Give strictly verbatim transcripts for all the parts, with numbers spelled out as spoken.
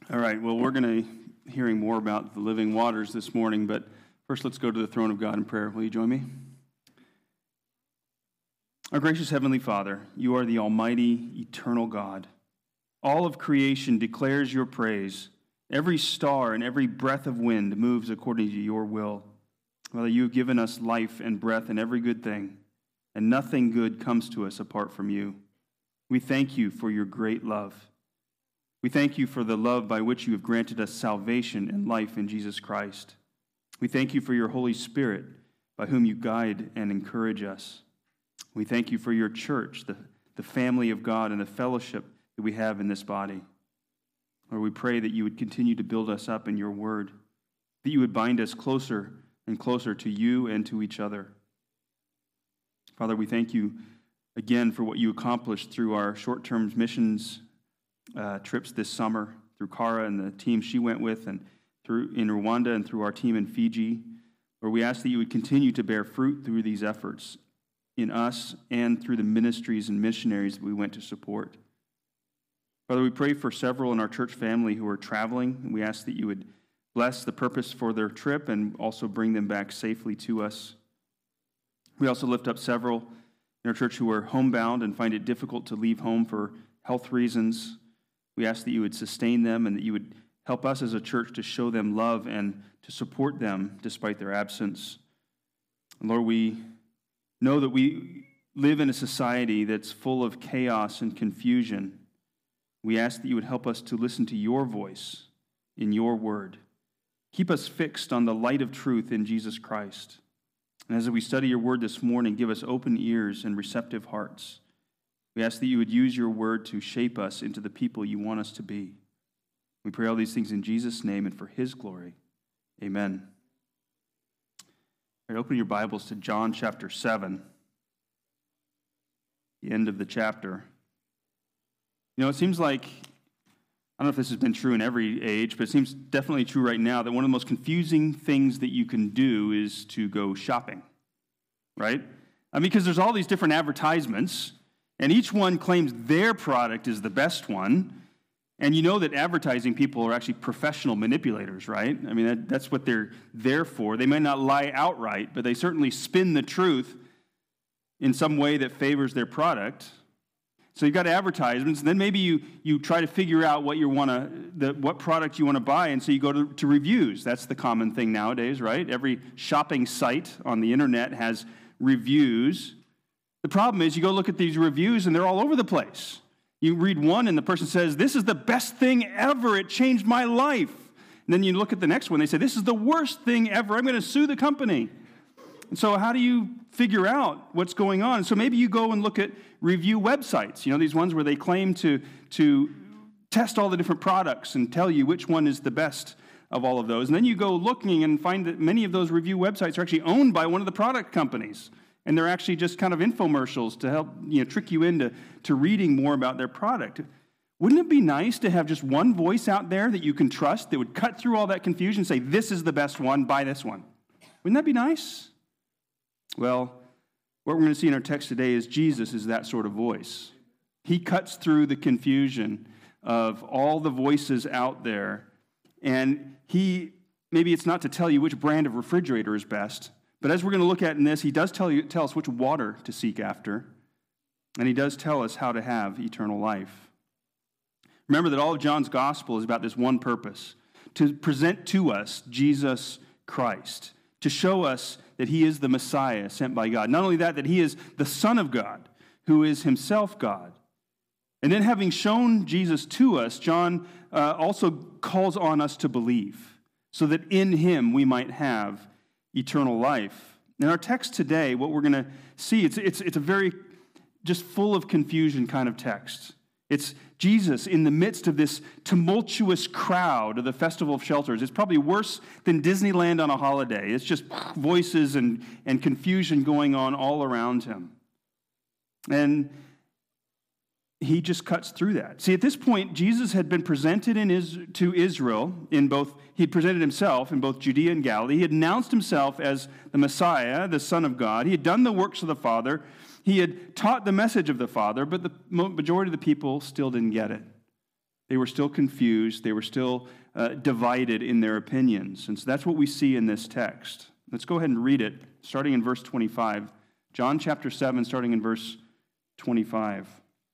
All right, well, we're going to be hearing more about the living waters this morning, but first let's go to the throne of God in prayer. Will you join me? Our gracious Heavenly Father, you are the almighty, eternal God. All of creation declares your praise. Every star and every breath of wind moves according to your will. Father, you have given us life and breath and every good thing, and nothing good comes to us apart from you. We thank you for your great love. We thank you for the love by which you have granted us salvation and life in Jesus Christ. We thank you for your Holy Spirit, by whom you guide and encourage us. We thank you for your church, the, the family of God, and the fellowship that we have in this body. Lord, we pray that you would continue to build us up in your word, that you would bind us closer and closer to you and to each other. Father, we thank you again for what you accomplished through our short-term missions Uh, trips this summer, through Cara and the team she went with, and through in Rwanda and through our team in Fiji, where we ask that you would continue to bear fruit through these efforts in us and through the ministries and missionaries that we went to support. Father, we pray for several in our church family who are traveling, and we ask that you would bless the purpose for their trip and also bring them back safely to us. We also lift up several in our church who are homebound and find it difficult to leave home for health reasons. We ask that you would sustain them and that you would help us as a church to show them love and to support them despite their absence. And Lord, we know that we live in a society that's full of chaos and confusion. We ask that you would help us to listen to your voice in your word. Keep us fixed on the light of truth in Jesus Christ. And as we study your word this morning, give us open ears and receptive hearts. We ask that you would use your word to shape us into the people you want us to be. We pray all these things in Jesus' name and for his glory. Amen. All right, open your Bibles to John chapter seven, the end of the chapter. You know, it seems like, I don't know if this has been true in every age, but it seems definitely true right now that one of the most confusing things that you can do is to go shopping, right? I mean, because there's all these different advertisements, and each one claims their product is the best one. And you know that advertising people are actually professional manipulators, right? I mean, that, that's what they're there for. They may not lie outright, but they certainly spin the truth in some way that favors their product. So you've got advertisements, and then maybe you, you try to figure out what you want to, the, what product you want to buy, and so you go to, to reviews. That's the common thing nowadays, right? Every shopping site on the internet has reviews. The problem is you go look at these reviews and they're all over the place. You read one and the person says, this is the best thing ever. It changed my life. And then you look at the next one. They say, this is the worst thing ever. I'm going to sue the company. And so how do you figure out what's going on? So maybe you go and look at review websites. You know, these ones where they claim to, to test all the different products and tell you which one is the best of all of those. And then you go looking and find that many of those review websites are actually owned by one of the product companies. And they're actually just kind of infomercials to help, you know, trick you into to reading more about their product. Wouldn't it be nice to have just one voice out there that you can trust that would cut through all that confusion and say, this is the best one, buy this one? Wouldn't that be nice? Well, what we're going to see in our text today is Jesus is that sort of voice. He cuts through the confusion of all the voices out there. And he, maybe it's not to tell you which brand of refrigerator is best, but as we're going to look at in this, he does tell you tell us which water to seek after, and he does tell us how to have eternal life. Remember that all of John's gospel is about this one purpose, to present to us Jesus Christ, to show us that he is the Messiah sent by God. Not only that, that he is the Son of God, who is himself God. And then having shown Jesus to us, John uh, also calls on us to believe, so that in him we might have eternal life. In our text today, what we're going to see, it's, it's, it's a very just full of confusion kind of text. It's Jesus in the midst of this tumultuous crowd of the Festival of Shelters. It's probably worse than Disneyland on a holiday. It's just voices and, and confusion going on all around him. And he just cuts through that. See, at this point, Jesus had been presented in his, to Israel in both, he had presented himself in both Judea and Galilee. He had announced himself as the Messiah, the Son of God. He had done the works of the Father. He had taught the message of the Father, but the majority of the people still didn't get it. They were still confused. They were still uh, divided in their opinions. And so that's what we see in this text. Let's go ahead and read it, starting in verse twenty-five. John chapter seven, starting in verse twenty-five.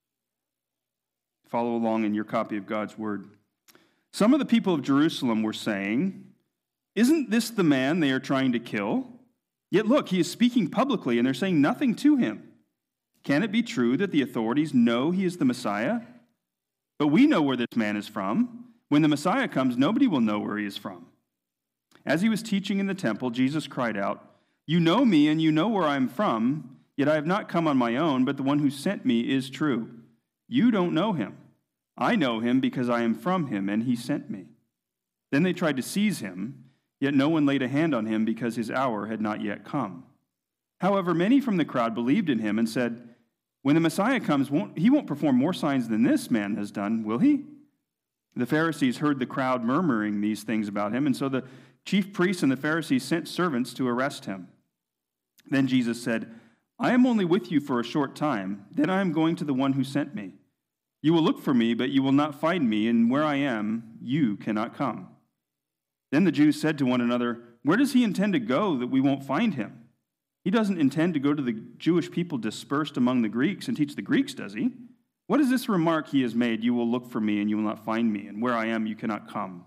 Follow along in your copy of God's word. Some of the people of Jerusalem were saying, "Isn't this the man they are trying to kill? Yet look, he is speaking publicly, and they're saying nothing to him. Can it be true that the authorities know he is the Messiah? But we know where this man is from. When the Messiah comes, nobody will know where he is from." As he was teaching in the temple, Jesus cried out, "You know me, and you know where I am from, yet I have not come on my own, but the one who sent me is true. You don't know him. I know him because I am from him, and he sent me." Then they tried to seize him, yet no one laid a hand on him because his hour had not yet come. However, many from the crowd believed in him and said, "When the Messiah comes, won't, he won't perform more signs than this man has done, will he?" The Pharisees heard the crowd murmuring these things about him, and so the chief priests and the Pharisees sent servants to arrest him. Then Jesus said, "I am only with you for a short time, then I am going to the one who sent me. You will look for me, but you will not find me, and where I am, you cannot come." Then the Jews said to one another, "Where does he intend to go that we won't find him? He doesn't intend to go to the Jewish people dispersed among the Greeks and teach the Greeks, does he? What is this remark he has made, 'You will look for me, and you will not find me, and where I am, you cannot come'?"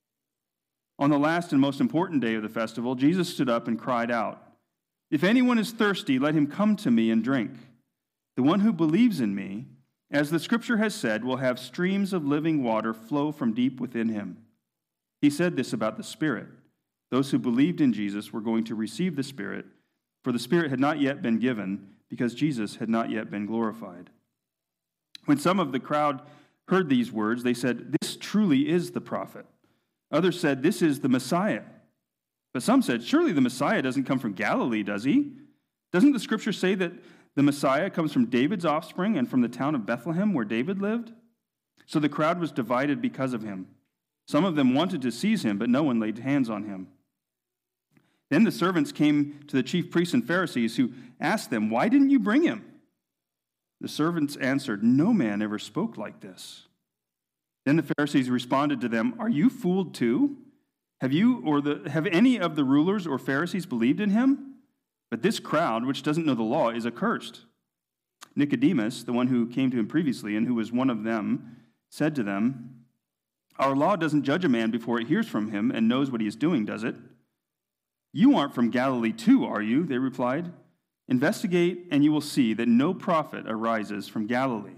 On the last and most important day of the festival, Jesus stood up and cried out, "If anyone is thirsty, let him come to me and drink. The one who believes in me, as the scripture has said, will have streams of living water flow from deep within him." He said this about the Spirit. Those who believed in Jesus were going to receive the Spirit, for the Spirit had not yet been given, because Jesus had not yet been glorified. When some of the crowd heard these words, they said, "This truly is the prophet." Others said, "This is the Messiah." But some said, "Surely the Messiah doesn't come from Galilee, does he? Doesn't the scripture say that the Messiah comes from David's offspring and from the town of Bethlehem where David lived?" So the crowd was divided because of him. Some of them wanted to seize him, but no one laid hands on him. Then the servants came to the chief priests and Pharisees, who asked them, "Why didn't you bring him?" The servants answered, "No man ever spoke like this." Then the Pharisees responded to them, "Are you fooled too? Have you or the have any of the rulers or Pharisees believed in him? But this crowd, which doesn't know the law, is accursed." Nicodemus, the one who came to him previously and who was one of them, said to them, "Our law doesn't judge a man before it hears from him and knows what he is doing, does it?" "You aren't from Galilee too, are you?" they replied. "Investigate, and you will see that no prophet arises from Galilee."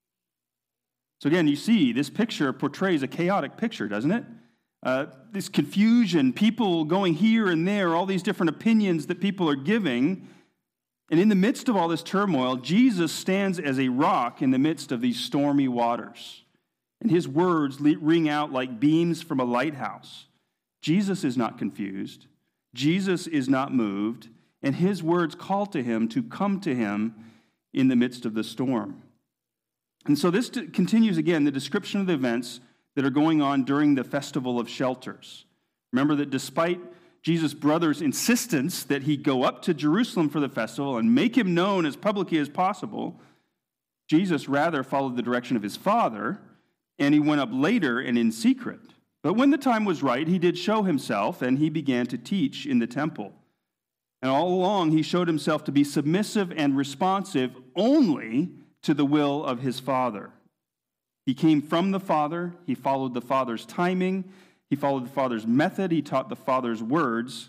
So again, you see, this picture portrays a chaotic picture, doesn't it? Uh, this confusion, people going here and there, all these different opinions that people are giving. And in the midst of all this turmoil, Jesus stands as a rock in the midst of these stormy waters. And his words ring out like beams from a lighthouse. Jesus is not confused. Jesus is not moved. And his words call to him to come to him in the midst of the storm. And so this continues again, the description of the events that are going on during the Festival of Shelters. Remember that despite Jesus' brother's insistence that he go up to Jerusalem for the festival and make him known as publicly as possible, Jesus rather followed the direction of his Father, and he went up later and in secret. But when the time was right, he did show himself, and he began to teach in the temple. And all along, he showed himself to be submissive and responsive only to the will of his Father. He came from the Father. He followed the Father's timing. He followed the Father's method. He taught the Father's words.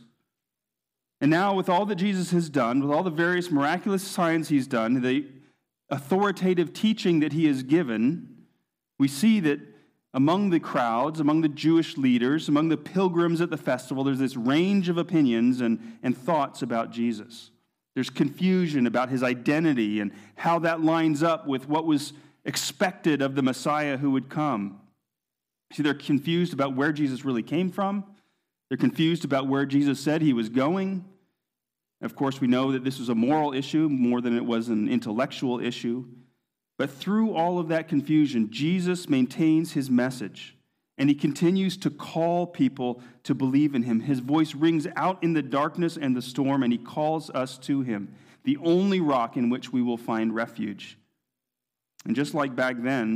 And now, with all that Jesus has done, with all the various miraculous signs he's done, the authoritative teaching that he has given, we see that among the crowds, among the Jewish leaders, among the pilgrims at the festival, there's this range of opinions and, and thoughts about Jesus. There's confusion about his identity and how that lines up with what was expected of the Messiah who would come. See, they're confused about where Jesus really came from. They're confused about where Jesus said he was going. Of course, we know that this was a moral issue more than it was an intellectual issue. But through all of that confusion, Jesus maintains his message, and he continues to call people to believe in him. His voice rings out in the darkness and the storm, and he calls us to him, the only rock in which we will find refuge. And just like back then,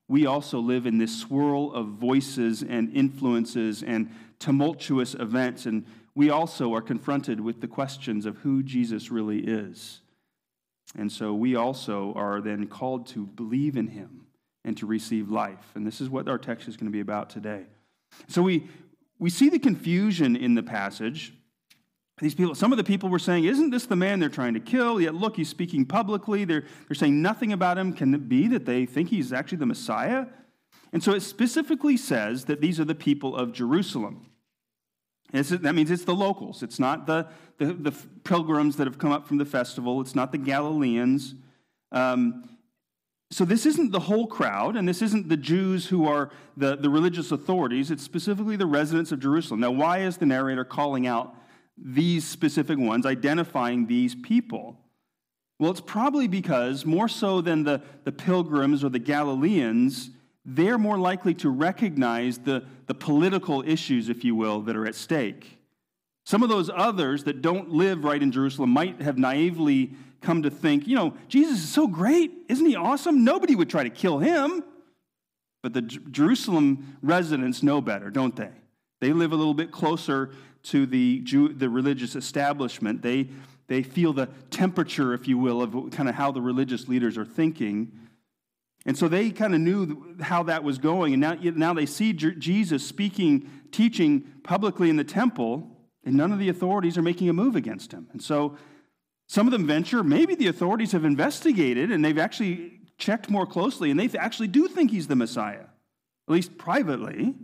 we also live in this swirl of voices and influences and tumultuous events, and we also are confronted with the questions of who Jesus really is. And so we also are then called to believe in him and to receive life. And this is what our text is going to be about today. So we we see the confusion in the passage. These people, some of the people were saying, isn't this the man they're trying to kill? Yet look, he's speaking publicly. They're, they're saying nothing about him. Can it be that they think he's actually the Messiah? And so it specifically says that these are the people of Jerusalem. It's, that means it's the locals. It's not the, the, the pilgrims that have come up from the festival. It's not the Galileans. Um, so this isn't the whole crowd, and this isn't the Jews who are the, the religious authorities. It's specifically the residents of Jerusalem. Now, why is the narrator calling out these specific ones, identifying these people? Well, it's probably because, more so than the, the pilgrims or the Galileans, they're more likely to recognize the, the political issues, if you will, that are at stake. Some of those others that don't live right in Jerusalem might have naively come to think, you know, Jesus is so great. Isn't he awesome? Nobody would try to kill him. But the J- Jerusalem residents know better, don't they? They live a little bit closer to the Jew, the religious establishment. They, they feel the temperature, if you will, of kind of how the religious leaders are thinking. And so they kind of knew how that was going. And now, now they see Jesus speaking, teaching publicly in the temple, and none of the authorities are making a move against him. And so some of them venture, maybe the authorities have investigated and they've actually checked more closely, and they actually do think he's the Messiah, at least privately.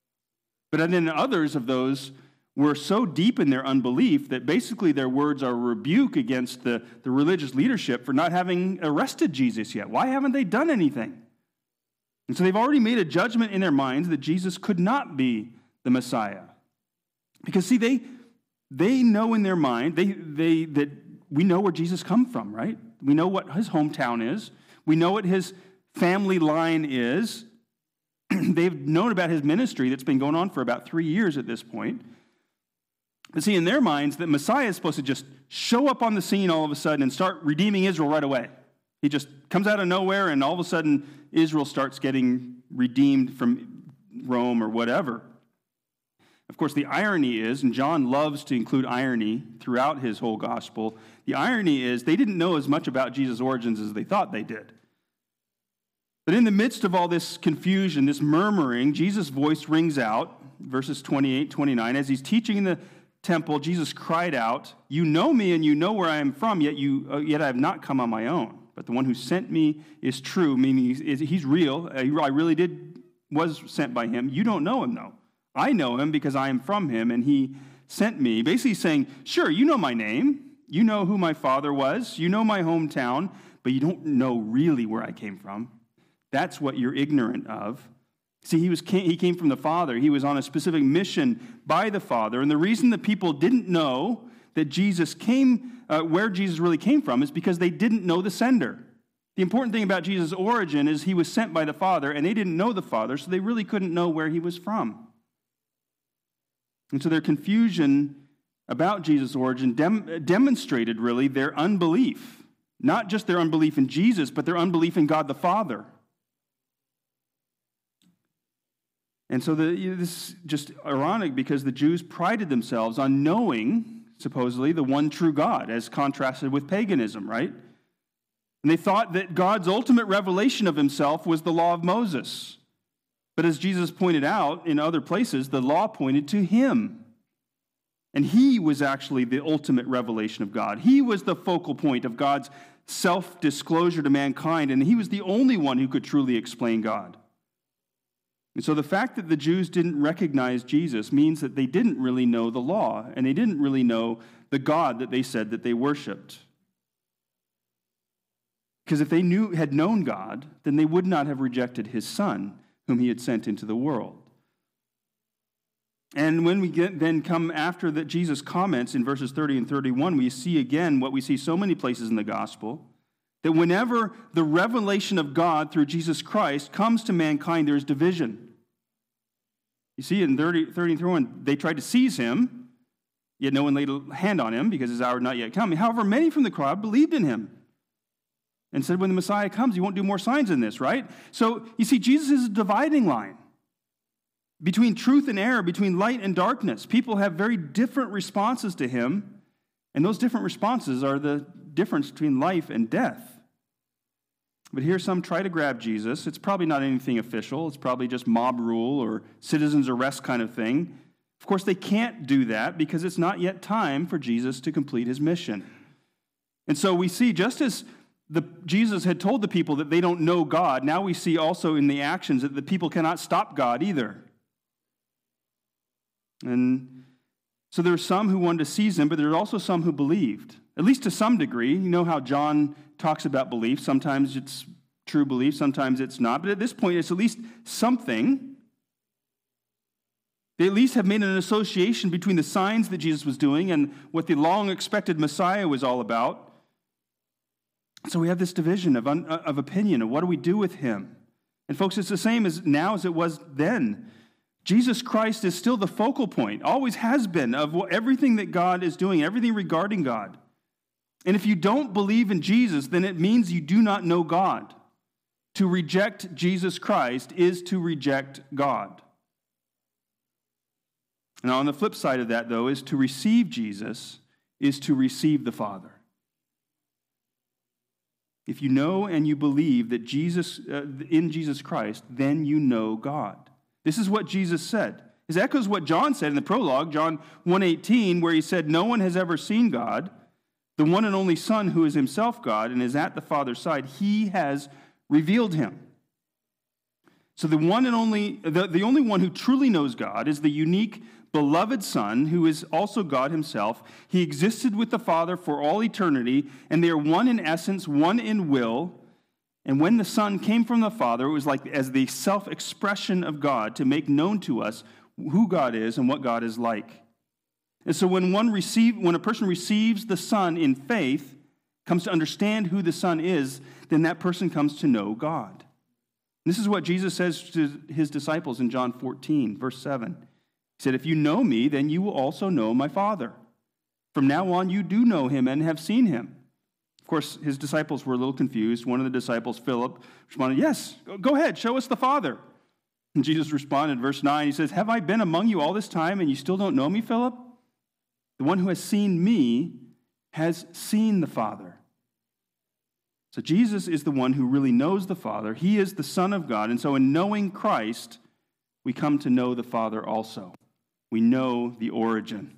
But then others of those were so deep in their unbelief that basically their words are a rebuke against the, the religious leadership for not having arrested Jesus yet. Why haven't they done anything? And so they've already made a judgment in their minds that Jesus could not be the Messiah. Because, see, they they know in their mind they they that we know where Jesus come from, right? We know what his hometown is. We know what his family line is. They've known about his ministry that's been going on for about three years at this point. But see, in their minds, that Messiah is supposed to just show up on the scene all of a sudden and start redeeming Israel right away. He just comes out of nowhere, and all of a sudden, Israel starts getting redeemed from Rome or whatever. Of course, the irony is, and John loves to include irony throughout his whole gospel, the irony is they didn't know as much about Jesus' origins as they thought they did. But in the midst of all this confusion, this murmuring, Jesus' voice rings out, verses twenty-eight, twenty-nine, as he's teaching in the temple, Jesus cried out, "You know me and you know where I am from, yet you uh, yet I have not come on my own. But the one who sent me is true," meaning he's, he's real. I really did was sent by him. You don't know him, though. I know him because I am from him, and he sent me. Basically saying, sure, you know my name. You know who my father was. You know my hometown, but you don't know really where I came from. That's what you're ignorant of. See, he was he came from the Father. He was on a specific mission by the Father. And the reason the people didn't know that Jesus came, uh, where Jesus really came from, is because they didn't know the sender. The important thing about Jesus' origin is he was sent by the Father, and they didn't know the Father, so they really couldn't know where he was from. And so their confusion about Jesus' origin dem- demonstrated, really, their unbelief. Not just their unbelief in Jesus, but their unbelief in God the Father. And so the, you know, this is just ironic because the Jews prided themselves on knowing, supposedly, the one true God, as contrasted with paganism, right? And they thought that God's ultimate revelation of himself was the law of Moses. But as Jesus pointed out in other places, the law pointed to him. And he was actually the ultimate revelation of God. He was the focal point of God's self-disclosure to mankind, and he was the only one who could truly explain God. And so the fact that the Jews didn't recognize Jesus means that they didn't really know the law, and they didn't really know the God that they said that they worshiped. Because if they knew had known God, then they would not have rejected his Son, whom he had sent into the world. And when we get, then come after that Jesus comments in verses thirty and thirty-one, we see again what we see so many places in the gospel, that whenever the revelation of God through Jesus Christ comes to mankind, there's division. You see in thirty, thirty and thirty-one, they tried to seize him, yet no one laid a hand on him because his hour had not yet come. However, many from the crowd believed in him. and said when the Messiah comes, he won't do more signs than this, right? So you see, Jesus is a dividing line between truth and error, between light and darkness. People have very different responses to him, and those different responses are the difference between life and death. But here some try to grab Jesus. It's probably not anything official. It's probably just mob rule or citizen's arrest kind of thing. Of course, they can't do that because it's not yet time for Jesus to complete his mission. And so we see, just as the, Jesus had told the people that they don't know God, now we see also in the actions that the people cannot stop God either. And so there are some who wanted to seize him, but there are also some who believed, at least to some degree. You know how John talks about belief. Sometimes it's true belief, sometimes it's not. But at this point, it's at least something. They at least have made an association between the signs that Jesus was doing and what the long-expected Messiah was all about. So we have this division of, un, of opinion of what do we do with him. And folks, it's the same as now as it was then. Jesus Christ is still the focal point, always has been, of what, everything that God is doing, everything regarding God. And if you don't believe in Jesus, then it means you do not know God. To reject Jesus Christ is to reject God. Now, on the flip side of that, though, is to receive Jesus is to receive the Father. If you know and you believe that Jesus, uh, in Jesus Christ, then you know God. This is what Jesus said. This echoes what John said in the prologue, John one eighteen, where he said, "No one has ever seen God. The one and only Son, who is himself God and is at the Father's side, he has revealed him." So the one and only, the, the only one who truly knows God is the unique, beloved Son, who is also God himself. He existed with the Father for all eternity, and they are one in essence, one in will. And when the Son came from the Father, it was like as the self-expression of God to make known to us who God is and what God is like. And so when one receive, when a person receives the Son in faith, comes to understand who the Son is, then that person comes to know God. And this is what Jesus says to his disciples in John fourteen, verse seven. He said, "If you know me, then you will also know my Father. From now on, you do know him and have seen him." Of course, his disciples were a little confused. One of the disciples, Philip, responded, "Yes, go ahead, show us the Father." And Jesus responded, verse nine, he says, "Have I been among you all this time and you still don't know me, Philip? The one who has seen me has seen the Father." So Jesus is the one who really knows the Father. He is the Son of God. And so in knowing Christ, we come to know the Father also. We know the origin.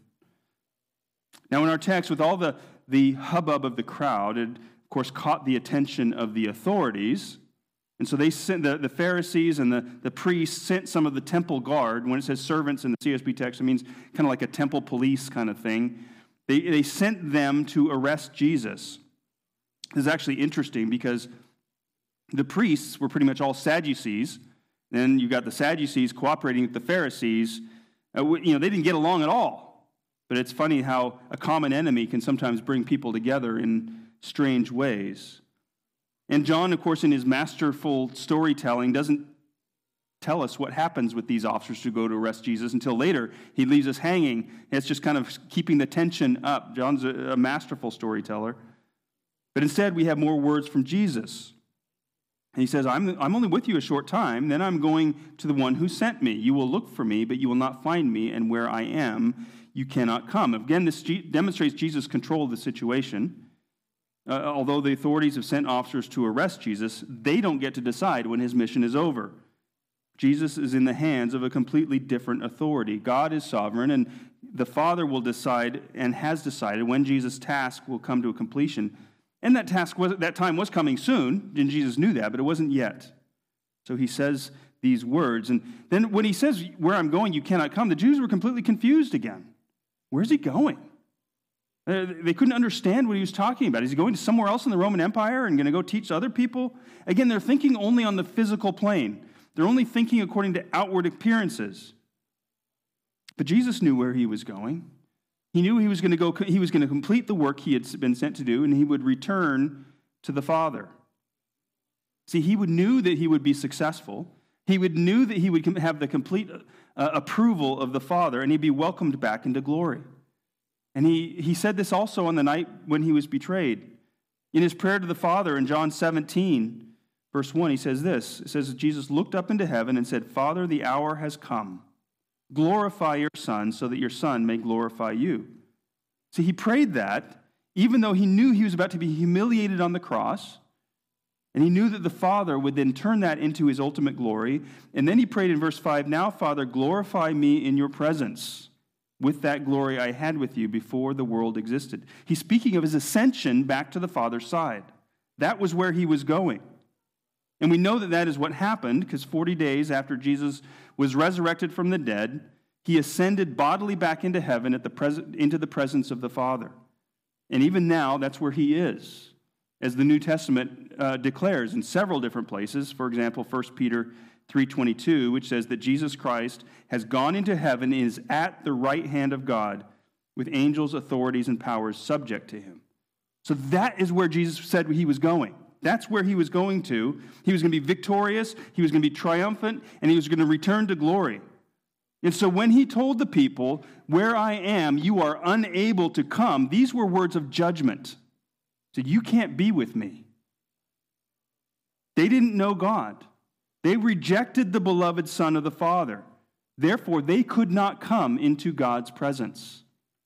Now in our text, with all the, the hubbub of the crowd, it of course caught the attention of the authorities. And so they sent the, the Pharisees and the, the priests sent some of the temple guard. When it says servants in the C S B text, it means kind of like a temple police kind of thing. They, they sent them to arrest Jesus. This is actually interesting because the priests were pretty much all Sadducees. Then you've got the Sadducees cooperating with the Pharisees. Uh, you know, they didn't get along at all. But it's funny how a common enemy can sometimes bring people together in strange ways. And John, of course, in his masterful storytelling, doesn't tell us what happens with these officers who go to arrest Jesus until later. He leaves us hanging. It's just kind of keeping the tension up. John's a, a masterful storyteller. But instead, we have more words from Jesus. And he says, I'm, I'm only with you a short time, then I'm going to the one who sent me. You will look for me, but you will not find me, and where I am, you cannot come. Again, this G- demonstrates Jesus' control of the situation. Uh, although the authorities have sent officers to arrest Jesus, they don't get to decide when his mission is over. Jesus is in the hands of a completely different authority. God is sovereign, and the Father will decide and has decided when Jesus' task will come to a completion. And that task was, that time was coming soon, and Jesus knew that, but it wasn't yet. So he says these words. And then when he says, "Where I'm going, you cannot come," the Jews were completely confused again. Where's he going? They couldn't understand what he was talking about. Is he going to somewhere else in the Roman Empire and going to go teach other people? Again, they're thinking only on the physical plane. They're only thinking according to outward appearances. But Jesus knew where he was going. He knew he was going to go. He was going to complete the work he had been sent to do, and he would return to the Father. See, he would knew that he would be successful. He would knew that he would have the complete uh, approval of the Father, and he'd be welcomed back into glory. And he, he said this also on the night when he was betrayed. In his prayer to the Father in John seventeen, verse one, he says this. It says, Jesus looked up into heaven and said, Father, the hour has come. Glorify your Son so that your Son may glorify you. See, he prayed that even though he knew he was about to be humiliated on the cross, and he knew that the Father would then turn that into his ultimate glory. And then he prayed in verse five, now, Father, glorify me in your presence with that glory I had with you before the world existed. He's speaking of his ascension back to the Father's side. That was where he was going. And we know that that is what happened because forty days after Jesus was resurrected from the dead, he ascended bodily back into heaven at the pres- into the presence of the Father. And even now, that's where he is, as the New Testament uh, declares in several different places. For example, First Peter three twenty-two, which says that Jesus Christ has gone into heaven and is at the right hand of God with angels, authorities, and powers subject to him. So that is where Jesus said he was going. That's where he was going to. He was going to be victorious, he was going to be triumphant, and he was going to return to glory. And so when he told the people, where I am, you are unable to come, these were words of judgment. He said, you can't be with me. They didn't know God. They rejected the beloved Son of the Father. Therefore, they could not come into God's presence.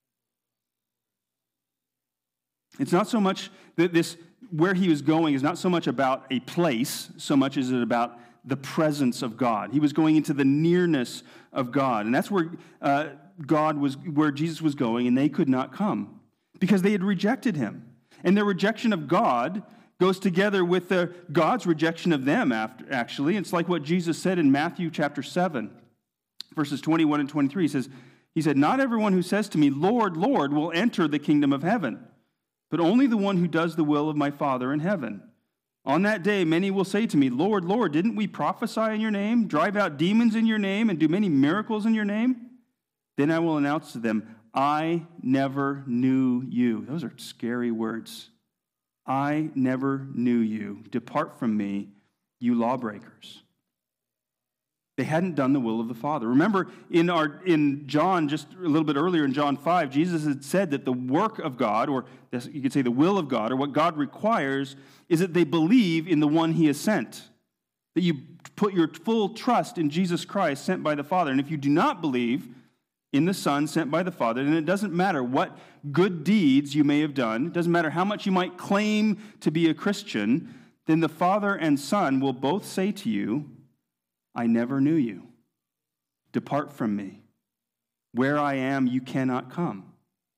It's not so much that this, where he was going is not so much about a place, so much as it about the presence of God. He was going into the nearness of God. And that's where uh, God was, where Jesus was going, and they could not come because they had rejected him. And their rejection of God goes together with the, God's rejection of them, after, actually. It's like what Jesus said in Matthew chapter seven, verses twenty-one and twenty-three. He says, he said, not everyone who says to me, Lord, Lord, will enter the kingdom of heaven, but only the one who does the will of my Father in heaven. On that day, many will say to me, Lord, Lord, didn't we prophesy in your name, drive out demons in your name, and do many miracles in your name? Then I will announce to them, I never knew you. Those are scary words. I never knew you. Depart from me, you lawbreakers. They hadn't done the will of the Father. Remember, in our in John, just a little bit earlier in John five, Jesus had said that the work of God, or you could say the will of God, or what God requires, is that they believe in the one he has sent. That you put your full trust in Jesus Christ sent by the Father. And if you do not believe in the Son sent by the Father, then it doesn't matter what good deeds you may have done. It doesn't matter how much you might claim to be a Christian. Then the Father and Son will both say to you, I never knew you. Depart from me. Where I am, you cannot come.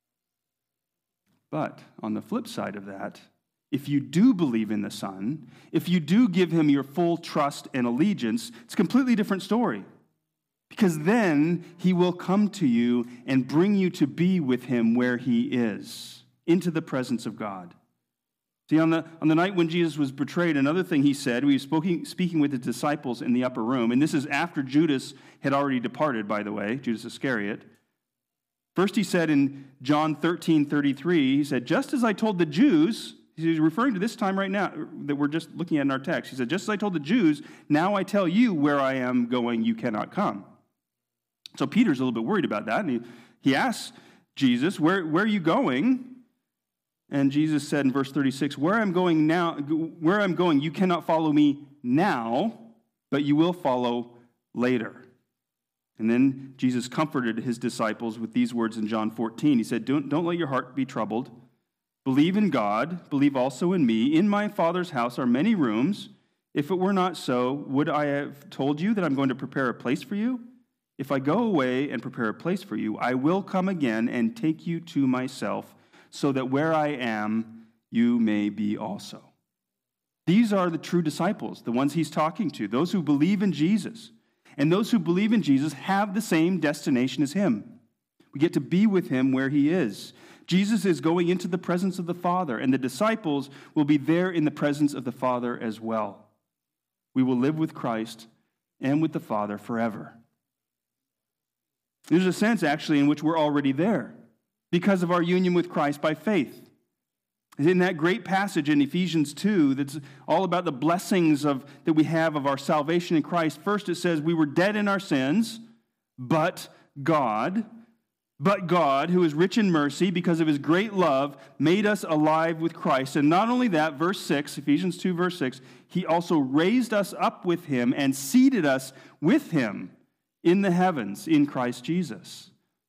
But on the flip side of that, if you do believe in the Son, if you do give him your full trust and allegiance, it's a completely different story. Because then he will come to you and bring you to be with him where he is, into the presence of God. See, on the, on the night when Jesus was betrayed, another thing he said, he was speaking, speaking with his disciples in the upper room, and this is after Judas had already departed, by the way, Judas Iscariot. First he said in John thirteen thirty-three, he said, just as I told the Jews, he's referring to this time right now that we're just looking at in our text, he said, just as I told the Jews, now I tell you where I am going, you cannot come. So Peter's a little bit worried about that, and he, he asks Jesus, where, where are you going? And Jesus said in verse thirty-six, where I'm going now, where I'm going, you cannot follow me now, but you will follow later. And then Jesus comforted his disciples with these words in John fourteen. He said, don't, don't let your heart be troubled. Believe in God, believe also in me. In my Father's house are many rooms. If it were not so, would I have told you that I'm going to prepare a place for you? If I go away and prepare a place for you, I will come again and take you to myself, so that where I am, you may be also. These are the true disciples, the ones he's talking to, those who believe in Jesus. And those who believe in Jesus have the same destination as him. We get to be with him where he is. Jesus is going into the presence of the Father, and the disciples will be there in the presence of the Father as well. We will live with Christ and with the Father forever. There's a sense, actually, in which we're already there because of our union with Christ by faith. In that great passage in Ephesians two that's all about the blessings of that we have of our salvation in Christ, first it says we were dead in our sins, but God, But God, who is rich in mercy, because of his great love, made us alive with Christ. And not only that, verse six, Ephesians two, verse six, he also raised us up with him and seated us with him in the heavens in Christ Jesus.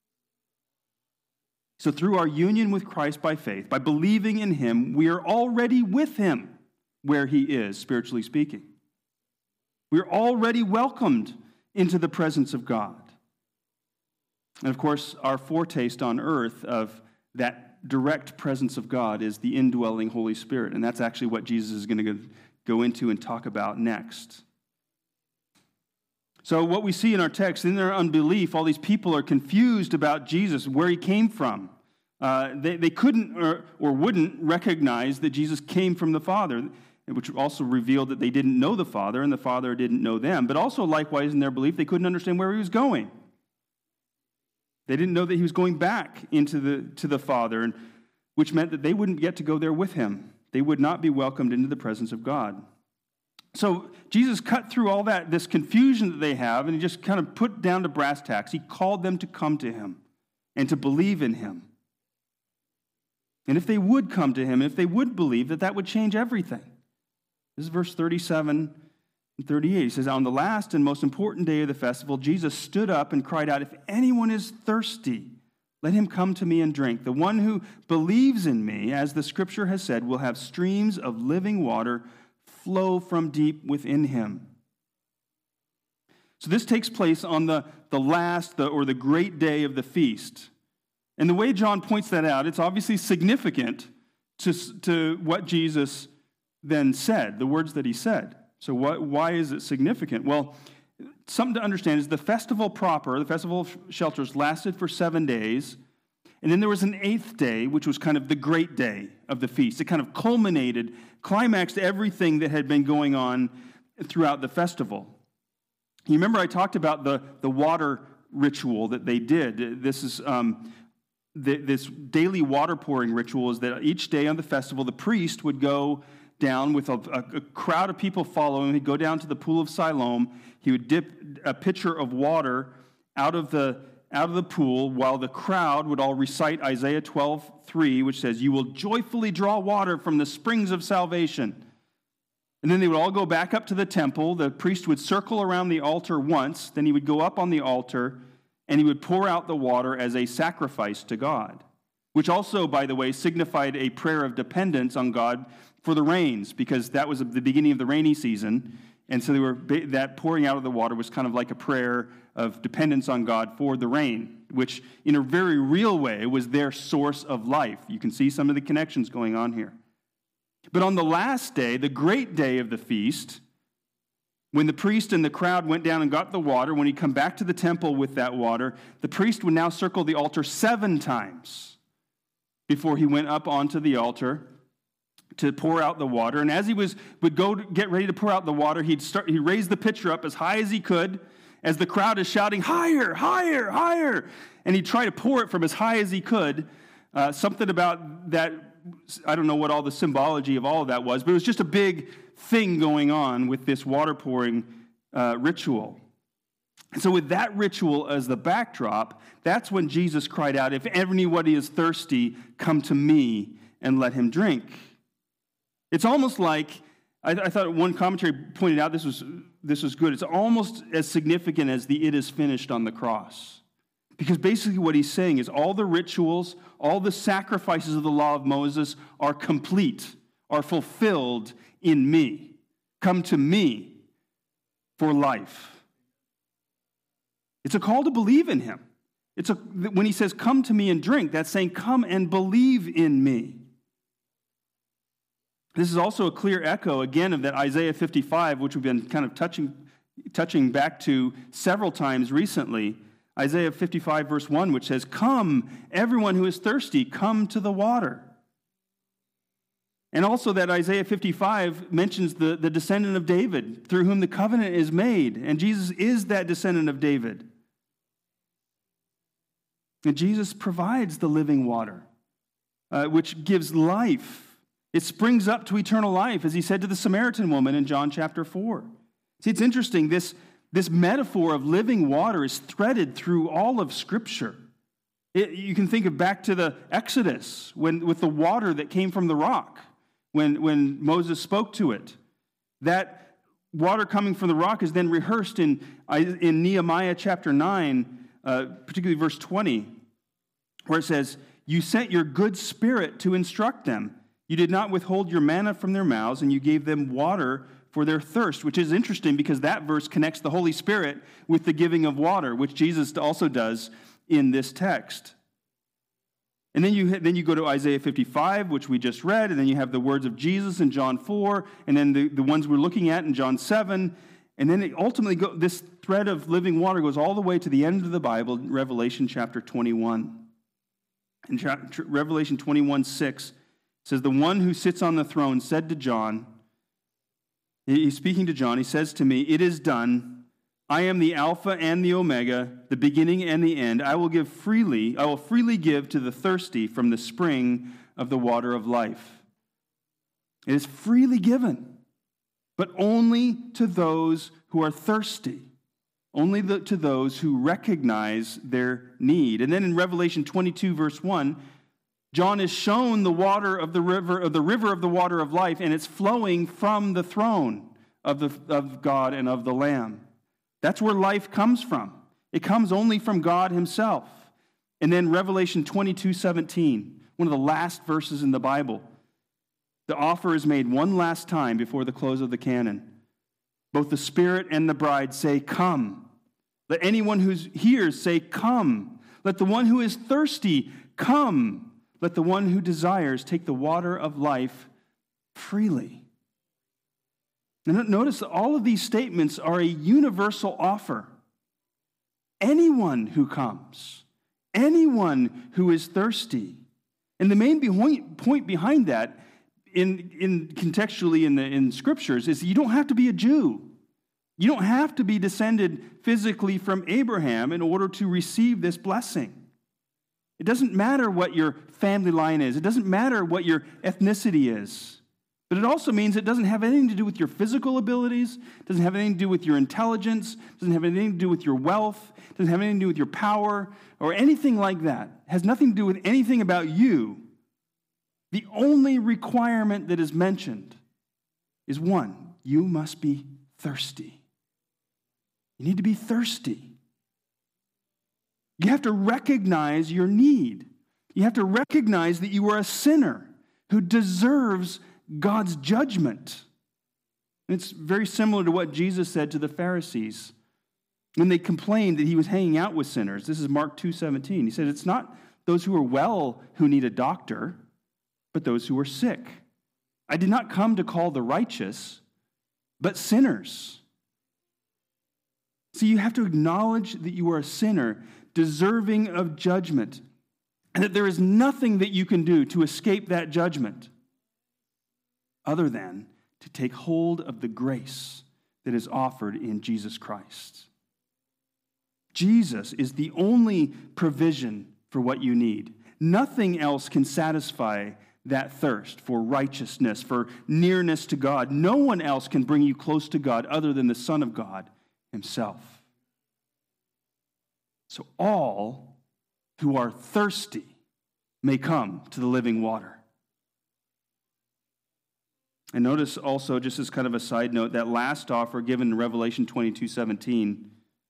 So through our union with Christ by faith, by believing in him, we are already with him where he is, spiritually speaking. We are already welcomed into the presence of God. And of course, our foretaste on earth of that direct presence of God is the indwelling Holy Spirit. And that's actually what Jesus is going to go into and talk about next. So what we see in our text, in their unbelief, all these people are confused about Jesus, where he came from. Uh, they, they couldn't or, or wouldn't recognize that Jesus came from the Father, which also revealed that they didn't know the Father and the Father didn't know them. But also, likewise, in their belief, they couldn't understand where he was going. They didn't know that he was going back into the to the Father, and, which meant that they wouldn't get to go there with him. They would not be welcomed into the presence of God. So Jesus cut through all that, this confusion that they have, and he just kind of put down to brass tacks. He called them to come to him and to believe in him. And if they would come to him, if they would believe, that that would change everything. This is verse thirty-seven and thirty-eight. He says, on the last and most important day of the festival, Jesus stood up and cried out, if anyone is thirsty, let him come to me and drink. The one who believes in me, as the scripture has said, will have streams of living water flow from deep within him. So this takes place on the, the last the, or the great day of the feast. And the way John points that out, it's obviously significant to, to what Jesus then said, the words that he said. So what, why is it significant? Well, something to understand is the festival proper, the Festival of Shelters, lasted for seven days. And then there was an eighth day, which was kind of the great day of the feast. It kind of culminated, climaxed everything that had been going on throughout the festival. You remember I talked about the, the water ritual that they did. This is um, the, this daily water pouring ritual is that each day on the festival, the priest would go down with a, a, a crowd of people following. He'd go down to the pool of Siloam. He would dip a pitcher of water out of the out of the pool while the crowd would all recite Isaiah twelve three, which says, you will joyfully draw water from the springs of salvation. And then they would all go back up to the temple. The priest would circle around the altar once. Then he would go up on the altar and he would pour out the water as a sacrifice to God, which also, by the way, signified a prayer of dependence on God for the rains, because that was the beginning of the rainy season, and so they were that pouring out of the water was kind of like a prayer of dependence on God for the rain, which in a very real way was their source of life. You can see some of the connections going on here. But on the last day, the great day of the feast, when the priest and the crowd went down and got the water, when he'd come back to the temple with that water, the priest would now circle the altar seven times before he went up onto the altar to pour out the water. And as he was would go to get ready to pour out the water, he'd start he raised the pitcher up as high as he could, as the crowd is shouting, higher, higher, higher. And he'd try to pour it from as high as he could. Uh, something about that, I don't know what all the symbology of all of that was, but it was just a big thing going on with this water pouring uh, ritual. And so with that ritual as the backdrop, that's when Jesus cried out, if anybody is thirsty, come to me and let him drink. It's almost like, I, I thought one commentary pointed out this was this was good. It's almost as significant as the it is finished on the cross. Because basically what he's saying is all the rituals, all the sacrifices of the law of Moses are complete, are fulfilled in me. Come to me for life. It's a call to believe in him. It's a, when he says, come to me and drink, that's saying, come and believe in me. This is also a clear echo, again, of that Isaiah fifty-five, which we've been kind of touching, touching back to several times recently. Isaiah fifty-five, verse one, which says, come, everyone who is thirsty, come to the water. And also that Isaiah fifty-five mentions the, the descendant of David, through whom the covenant is made. And Jesus is that descendant of David. And Jesus provides the living water, uh, which gives life. It springs up to eternal life, as he said to the Samaritan woman in John chapter four. See, it's interesting. This, this metaphor of living water is threaded through all of Scripture. It, you can think of back to the Exodus when with the water that came from the rock when, when Moses spoke to it. That water coming from the rock is then rehearsed in, in Nehemiah chapter nine, uh, particularly verse twenty, where it says, "You sent your good spirit to instruct them. You did not withhold your manna from their mouths, and you gave them water for their thirst," which is interesting because that verse connects the Holy Spirit with the giving of water, which Jesus also does in this text. And then you then you go to Isaiah fifty-five, which we just read, and then you have the words of Jesus in John four, and then the, the ones we're looking at in John seven, and then it ultimately go, this thread of living water goes all the way to the end of the Bible, Revelation chapter twenty-one. In Revelation twenty-one six, it says, "The one who sits on the throne said to John," he's speaking to John, he says to me, "It is done. I am the Alpha and the Omega, the beginning and the end. I will give freely, I will freely give to the thirsty from the spring of the water of life." It is freely given, but only to those who are thirsty, only the, to those who recognize their need. And then in Revelation twenty-two, verse one, John is shown the water of the river of the river of the water of life, and it's flowing from the throne of the of God and of the Lamb. That's where life comes from. It comes only from God himself. And then Revelation twenty-two seventeen, one of the last verses in the Bible. The offer is made one last time before the close of the canon. Both the Spirit and the bride say, "Come." Let anyone who hears say, "Come." Let the one who is thirsty come. Let the one who desires take the water of life freely. And notice that all of these statements are a universal offer. Anyone who comes, anyone who is thirsty. And the main point behind that, in, in contextually in the in scriptures, is you don't have to be a Jew. You don't have to be descended physically from Abraham in order to receive this blessing. It doesn't matter what your family line is. It doesn't matter what your ethnicity is. But it also means it doesn't have anything to do with your physical abilities. It doesn't have anything to do with your intelligence. It doesn't have anything to do with your wealth. It doesn't have anything to do with your power or anything like that. It has nothing to do with anything about you. The only requirement that is mentioned is one: you must be thirsty. You need to be thirsty. You have to recognize your need. You have to recognize that you are a sinner who deserves God's judgment. It's very similar to what Jesus said to the Pharisees when they complained that he was hanging out with sinners. This is Mark two seventeen. He said, "It's not those who are well who need a doctor, but those who are sick. I did not come to call the righteous, but sinners." So you have to acknowledge that you are a sinner, deserving of judgment, and that there is nothing that you can do to escape that judgment other than to take hold of the grace that is offered in Jesus Christ. Jesus is the only provision for what you need. Nothing else can satisfy that thirst for righteousness, for nearness to God. No one else can bring you close to God other than the Son of God himself. So all who are thirsty may come to the living water. And notice also, just as kind of a side note, that last offer given in Revelation twenty-two seventeen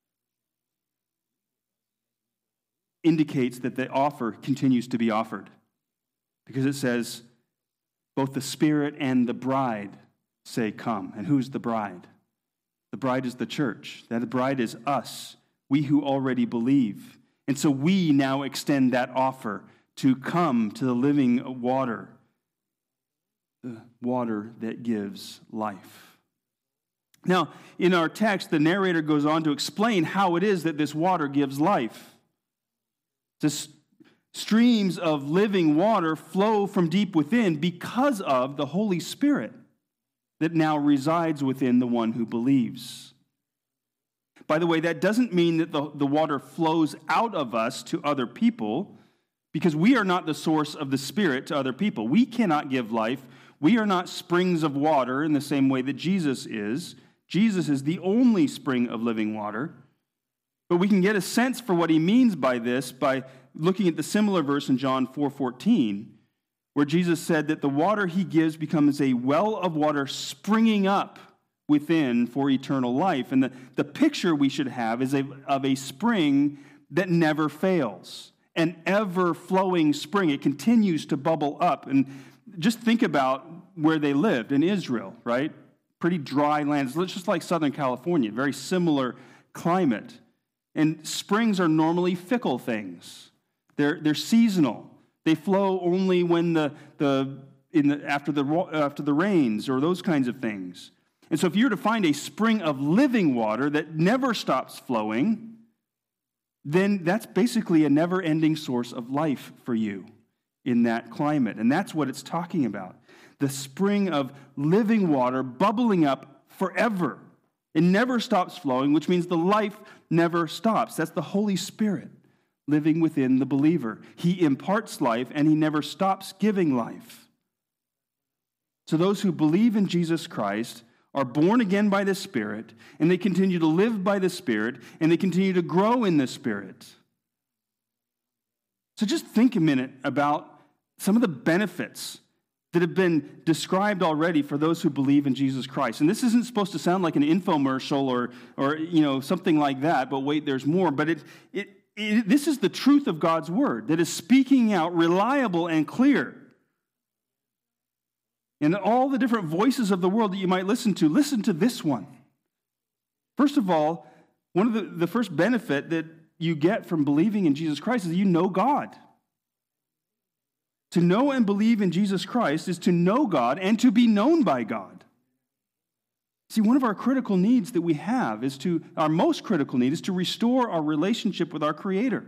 indicates that the offer continues to be offered. Because it says, both the Spirit and the bride say, "Come." And who's the bride? The bride is the church. That bride is us, we who already believe. And so we now extend that offer to come to the living water, the water that gives life. Now, in our text, the narrator goes on to explain how it is that this water gives life. This streams of living water flow from deep within because of the Holy Spirit that now resides within the one who believes. By the way, that doesn't mean that the, the water flows out of us to other people, because we are not the source of the Spirit to other people. We cannot give life. We are not springs of water in the same way that Jesus is. Jesus is the only spring of living water. But we can get a sense for what he means by this by looking at the similar verse in John four fourteen, where Jesus said that the water he gives becomes a well of water springing up within for eternal life. And the, the picture we should have is a, of a spring that never fails, an ever-flowing spring. It continues to bubble up. And just think about where they lived in Israel, right? Pretty dry lands, just like Southern California, very similar climate. And springs are normally fickle things. They're, they're seasonal. They flow only when the, the, in the, after, the, after the rains or those kinds of things. And so if you were to find a spring of living water that never stops flowing, then that's basically a never-ending source of life for you in that climate. And that's what it's talking about. The spring of living water bubbling up forever. It never stops flowing, which means the life never stops. That's the Holy Spirit living within the believer. He imparts life, and he never stops giving life. So those who believe in Jesus Christ are born again by the Spirit, and they continue to live by the Spirit, and they continue to grow in the Spirit. So just think a minute about some of the benefits that have been described already for those who believe in Jesus Christ. And this isn't supposed to sound like an infomercial or, or you know, something like that, but wait, there's more. But it, it, it, this is the truth of God's word that is speaking out reliable and clear. And all the different voices of the world that you might listen to, listen to this one. First of all, one of the, the first benefit that you get from believing in Jesus Christ is that you know God. To know and believe in Jesus Christ is to know God and to be known by God. See, one of our critical needs that we have is to, our most critical need is to restore our relationship with our Creator.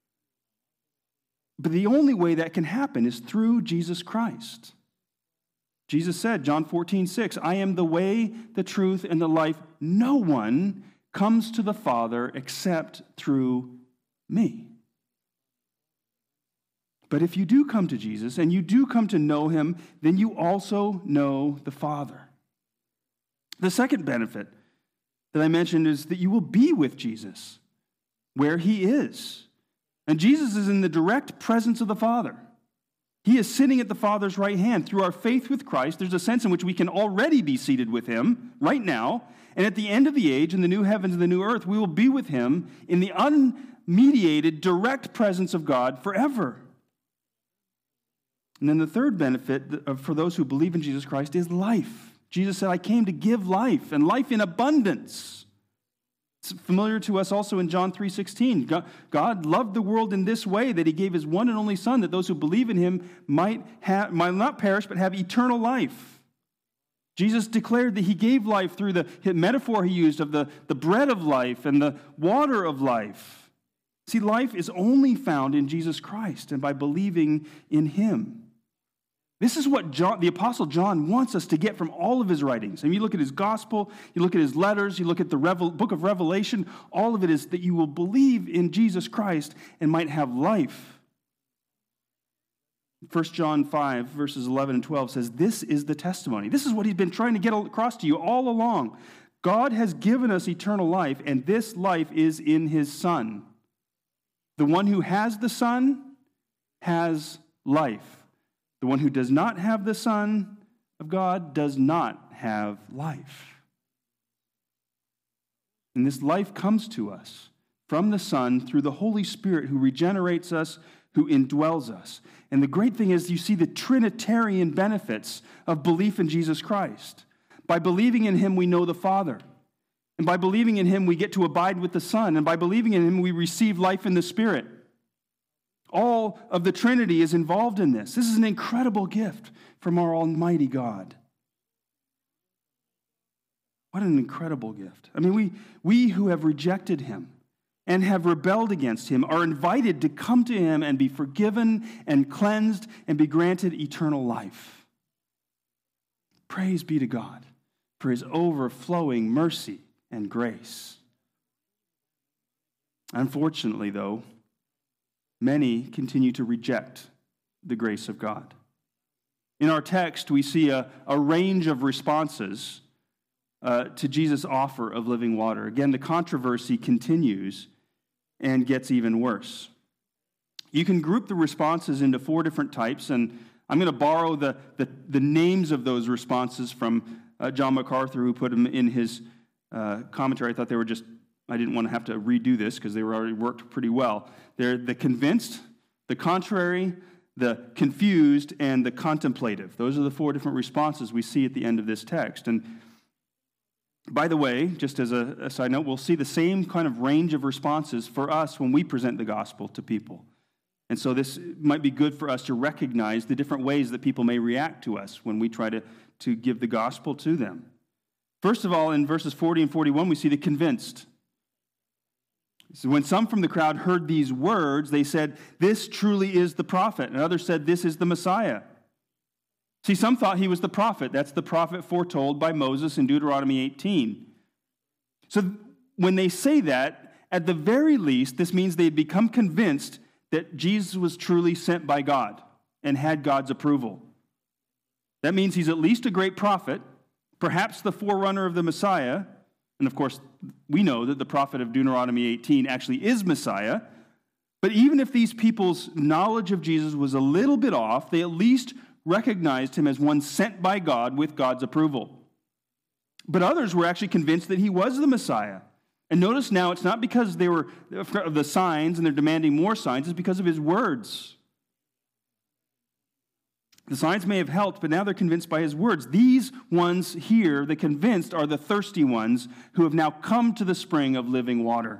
But the only way that can happen is through Jesus Christ. Jesus said, John fourteen six, I am the way, the truth, and the life. No one comes to the Father except through me. But if you do come to Jesus and you do come to know him, then you also know the Father. The second benefit that I mentioned is that you will be with Jesus where he is. And Jesus is in the direct presence of the Father. He is sitting at the Father's right hand. Through our faith with Christ, there's a sense in which we can already be seated with him right now. And at the end of the age, in the new heavens and the new earth, we will be with him in the unmediated, direct presence of God forever. And then the third benefit for those who believe in Jesus Christ is life. Jesus said, I came to give life, and life in abundance. It's familiar to us also in John three sixteen. God loved the world in this way, that he gave his one and only Son, that those who believe in him might, have, might not perish, but have eternal life. Jesus declared that he gave life through the metaphor he used of the, the bread of life and the water of life. See, life is only found in Jesus Christ and by believing in him. This is what John, the Apostle John wants us to get from all of his writings. And you look at his gospel, you look at his letters, you look at the Revel, book of Revelation, all of it is that you will believe in Jesus Christ and might have life. First John five, verses eleven and twelve says, this is the testimony. This is what he's been trying to get across to you all along. God has given us eternal life, and this life is in his Son. The one who has the Son has life. The one who does not have the Son of God does not have life. And this life comes to us from the Son through the Holy Spirit who regenerates us, who indwells us. And the great thing is you see the Trinitarian benefits of belief in Jesus Christ. By believing in him, we know the Father. And by believing in him, we get to abide with the Son. And by believing in him, we receive life in the Spirit. All of the Trinity is involved in this. This is an incredible gift from our Almighty God. What an incredible gift. I mean, we, we who have rejected him and have rebelled against him are invited to come to him and be forgiven and cleansed and be granted eternal life. Praise be to God for his overflowing mercy and grace. Unfortunately, though, many continue to reject the grace of God. In our text, we see a, a range of responses uh, to Jesus' offer of living water. Again, the controversy continues and gets even worse. You can group the responses into four different types, and I'm going to borrow the, the, the names of those responses from uh, John MacArthur, who put them in his uh, commentary. I thought they were just, I didn't want to have to redo this because they were already worked pretty well. They're the convinced, the contrary, the confused, and the contemplative. Those are the four different responses we see at the end of this text. And by the way, just as a, a side note, we'll see the same kind of range of responses for us when we present the gospel to people. And so this might be good for us to recognize the different ways that people may react to us when we try to, to give the gospel to them. First of all, in verses forty and forty-one, we see the convinced. So when some from the crowd heard these words, they said, "This truly is the prophet." And others said, "This is the Messiah." See, some thought he was the prophet. That's the prophet foretold by Moses in Deuteronomy eighteen. So when they say that, at the very least, this means they had become convinced that Jesus was truly sent by God and had God's approval. That means he's at least a great prophet, perhaps the forerunner of the Messiah. And of course, we know that the prophet of Deuteronomy eighteen actually is Messiah. But even if these people's knowledge of Jesus was a little bit off, they at least recognized him as one sent by God with God's approval. But others were actually convinced that he was the Messiah. And notice now, it's not because they were of the signs and they're demanding more signs, it's because of his words. The signs may have helped, but now they're convinced by his words. These ones here, the convinced, are the thirsty ones who have now come to the spring of living water.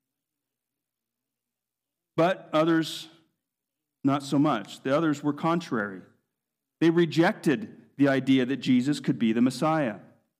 But others, not so much. The others were contrary. They rejected the idea that Jesus could be the Messiah.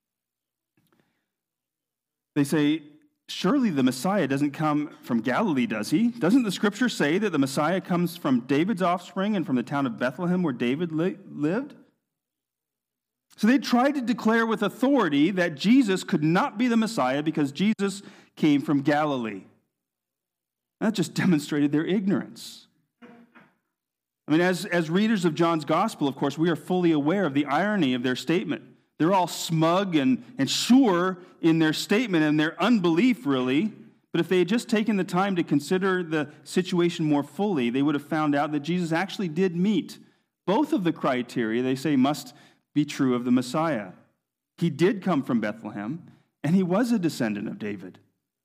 They say, "Surely the Messiah doesn't come from Galilee, does he? Doesn't the scripture say that the Messiah comes from David's offspring and from the town of Bethlehem where David li- lived?" So they tried to declare with authority that Jesus could not be the Messiah because Jesus came from Galilee. That just demonstrated their ignorance. I mean, as, as readers of John's gospel, of course, we are fully aware of the irony of their statement. They're all smug and, and sure in their statement and their unbelief, really. But if they had just taken the time to consider the situation more fully, they would have found out that Jesus actually did meet both of the criteria they say must be true of the Messiah. He did come from Bethlehem, and he was a descendant of David.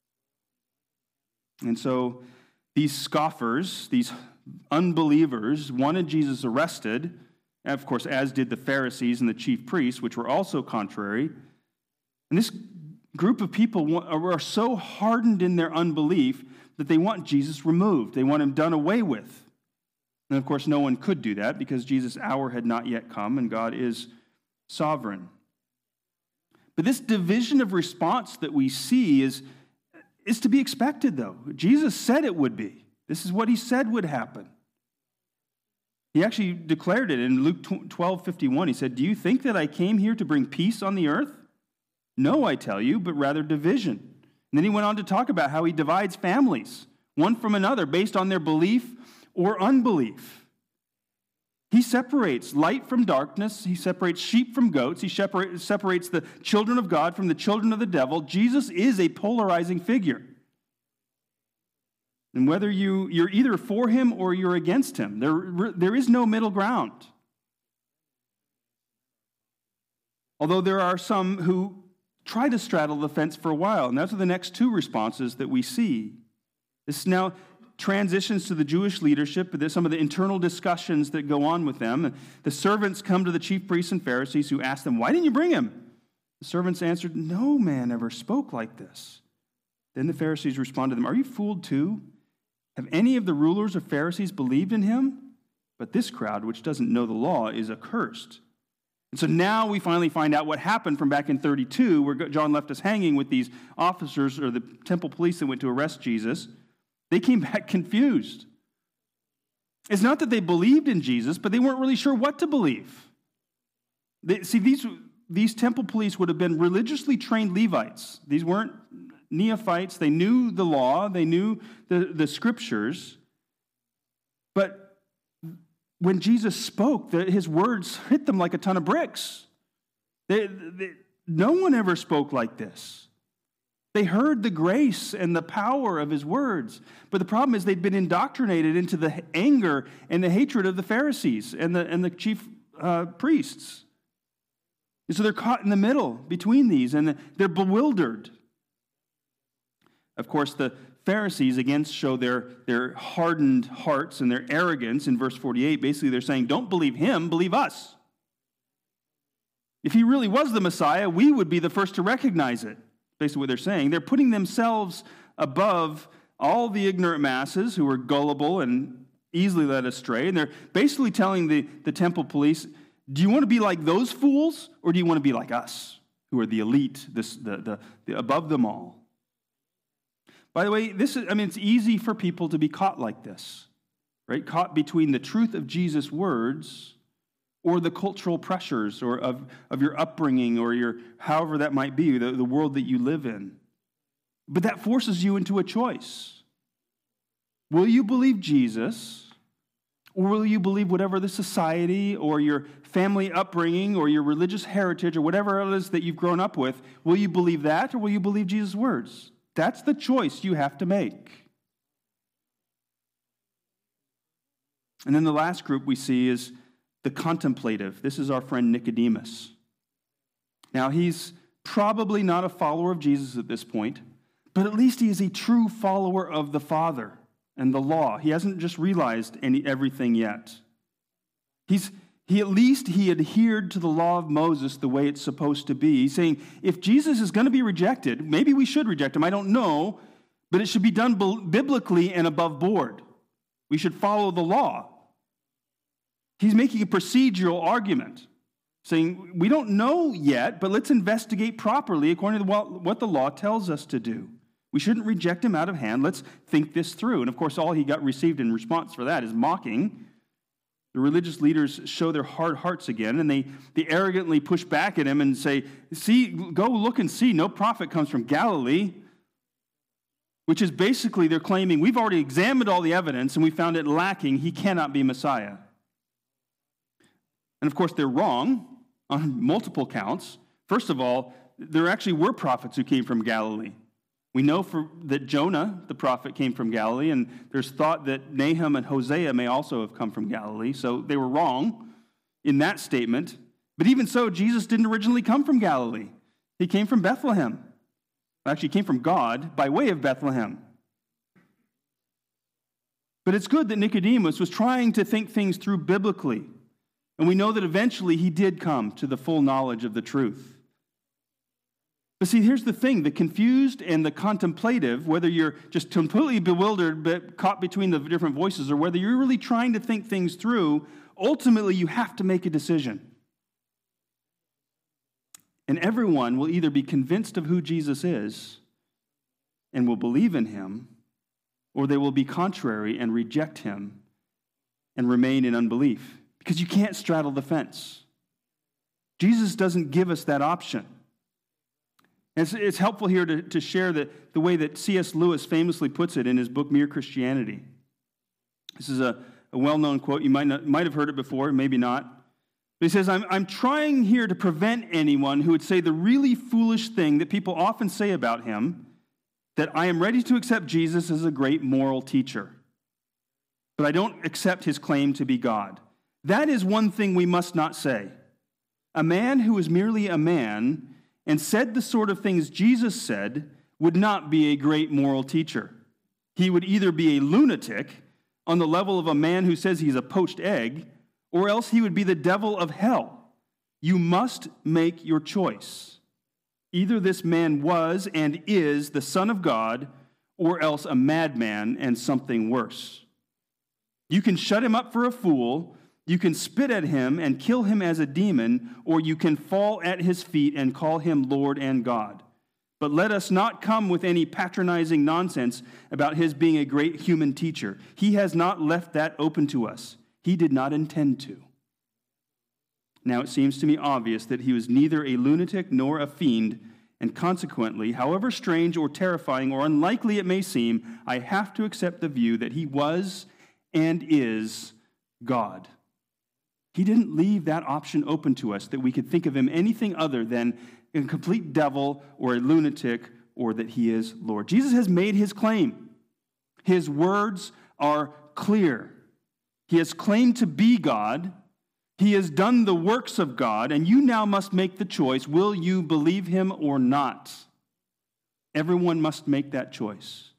And so these scoffers, these unbelievers, wanted Jesus arrested, of course, as did the Pharisees and the chief priests, which were also contrary. And this group of people are so hardened in their unbelief that they want Jesus removed. They want him done away with. And of course, no one could do that because Jesus' hour had not yet come and God is sovereign. But this division of response that we see is, is to be expected, though. Jesus said it would be. This is what he said would happen. He actually declared it in Luke twelve fifty-one. He said, "Do you think that I came here to bring peace on the earth? No, I tell you, but rather division." And then he went on to talk about how he divides families, one from another, based on their belief or unbelief. He separates light from darkness. He separates sheep from goats. He separates the children of God from the children of the devil. Jesus is a polarizing figure. And whether you, you're either for him or you're against him, there, there is no middle ground. Although there are some who try to straddle the fence for a while, and those are the next two responses that we see. This now transitions to the Jewish leadership, but there's some of the internal discussions that go on with them. The servants come to the chief priests and Pharisees who ask them, "Why didn't you bring him?" The servants answered, "No man ever spoke like this." Then the Pharisees responded to them, "Are you fooled too? Have any of the rulers or Pharisees believed in him? But this crowd, which doesn't know the law, is accursed." And so now we finally find out what happened from back in thirty-two, where John left us hanging with these officers or the temple police that went to arrest Jesus. They came back confused. It's not that they believed in Jesus, but they weren't really sure what to believe. They, see, these, these temple police would have been religiously trained Levites. These weren't neophytes. They knew the law. They knew the, the scriptures. But when Jesus spoke, the, his words hit them like a ton of bricks. They, they, no one ever spoke like this. They heard the grace and the power of his words. But the problem is they'd been indoctrinated into the anger and the hatred of the Pharisees and the, and the chief uh, priests. And so they're caught in the middle between these, and they're bewildered. Of course, the Pharisees, again, show their, their hardened hearts and their arrogance in verse forty-eight. Basically, they're saying, don't believe him, believe us. If he really was the Messiah, we would be the first to recognize it. Basically what they're saying. They're putting themselves above all the ignorant masses who are gullible and easily led astray. And they're basically telling the, the temple police, do you want to be like those fools, or do you want to be like us, who are the elite, this, the, the, the above them all? By the way, this is, I mean, it's easy for people to be caught like this, right? Caught between the truth of Jesus' words or the cultural pressures or of, of your upbringing or your, however that might be, the, the world that you live in. But that forces you into a choice. Will you believe Jesus, or will you believe whatever the society or your family upbringing or your religious heritage or whatever it is that you've grown up with, will you believe that, or will you believe Jesus' words? That's the choice you have to make. And then the last group we see is the contemplative. This is our friend Nicodemus. Now, he's probably not a follower of Jesus at this point, but at least he is a true follower of the Father and the law. He hasn't just realized any everything yet. He's he at least he adhered to the law of Moses the way it's supposed to be. He's saying, if Jesus is going to be rejected, maybe we should reject him. I don't know, but it should be done biblically and above board. We should follow the law. He's making a procedural argument, saying, we don't know yet, but let's investigate properly according to what the law tells us to do. We shouldn't reject him out of hand. Let's think this through. And of course, all he got received in response for that is mocking. The religious leaders show their hard hearts again, and they, they arrogantly push back at him and say, see, go look and see, no prophet comes from Galilee. Which is basically they're claiming, we've already examined all the evidence and we found it lacking. He cannot be Messiah. And of course, they're wrong on multiple counts. First of all, there actually were prophets who came from Galilee. We know for, that Jonah, the prophet, came from Galilee, and there's thought that Nahum and Hosea may also have come from Galilee. So they were wrong in that statement. But even so, Jesus didn't originally come from Galilee. He came from Bethlehem. Actually, he came from God by way of Bethlehem. But it's good that Nicodemus was trying to think things through biblically. And we know that eventually he did come to the full knowledge of the truth. But see, here's the thing. The confused and the contemplative, whether you're just completely bewildered but caught between the different voices, or whether you're really trying to think things through, ultimately you have to make a decision. And everyone will either be convinced of who Jesus is and will believe in him, or they will be contrary and reject him and remain in unbelief. Because you can't straddle the fence. Jesus doesn't give us that option. And it's, it's helpful here to, to share the, the way that C S Lewis famously puts it in his book, Mere Christianity. This is a, a well-known quote. You might, not, might have heard it before, maybe not. But he says, I'm, I'm trying here to prevent anyone who would say the really foolish thing that people often say about him, that I am ready to accept Jesus as a great moral teacher, but I don't accept his claim to be God. That is one thing we must not say. A man who is merely a man and said the sort of things Jesus said would not be a great moral teacher. He would either be a lunatic on the level of a man who says he's a poached egg, or else he would be the devil of hell. You must make your choice. Either this man was and is the Son of God, or else a madman and something worse. You can shut him up for a fool, you can spit at him and kill him as a demon, or you can fall at his feet and call him Lord and God. But let us not come with any patronizing nonsense about his being a great human teacher. He has not left that open to us. He did not intend to. Now it seems to me obvious that he was neither a lunatic nor a fiend, and consequently, however strange or terrifying or unlikely it may seem, I have to accept the view that he was and is God. He didn't leave that option open to us, that we could think of him anything other than a complete devil or a lunatic or that he is Lord. Jesus has made his claim. His words are clear. He has claimed to be God. He has done the works of God, and you now must make the choice. Will you believe him or not? Everyone must make that choice.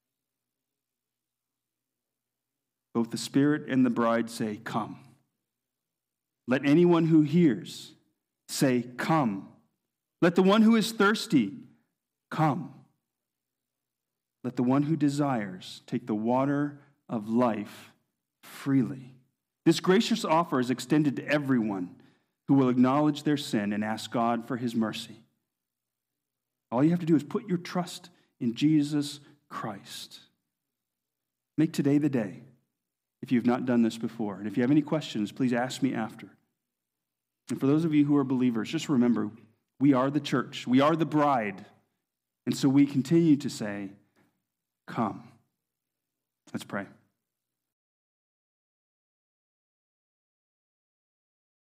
Both the Spirit and the bride say, come. Let anyone who hears say, come. Let the one who is thirsty come. Let the one who desires take the water of life freely. This gracious offer is extended to everyone who will acknowledge their sin and ask God for his mercy. All you have to do is put your trust in Jesus Christ. Make today the day if you've not done this before. And if you have any questions, please ask me after. And for those of you who are believers, just remember, we are the church. We are the bride. And so we continue to say, come. Let's pray.